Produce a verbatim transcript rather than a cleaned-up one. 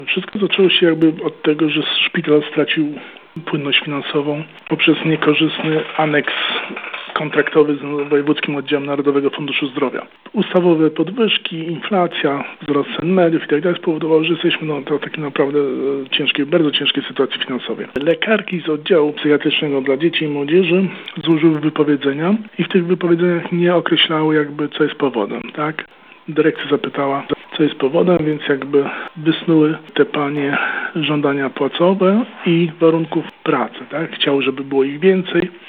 Wszystko zaczęło się jakby od tego, że szpital stracił płynność finansową poprzez niekorzystny aneks kontraktowy z Wojewódzkim Oddziałem Narodowego Funduszu Zdrowia. Ustawowe podwyżki, inflacja, wzrost cen mediów i tak dalej spowodowało, że jesteśmy no, to takiej naprawdę ciężkiej, bardzo ciężkiej sytuacji finansowej. Lekarki z oddziału psychiatrycznego dla dzieci i młodzieży złożyły wypowiedzenia i w tych wypowiedzeniach nie określały jakby co jest powodem, tak? Dyrekcja zapytała, co jest powodem, więc jakby wysnuły te panie żądania płacowe i warunków pracy, tak? Chciały, żeby było ich więcej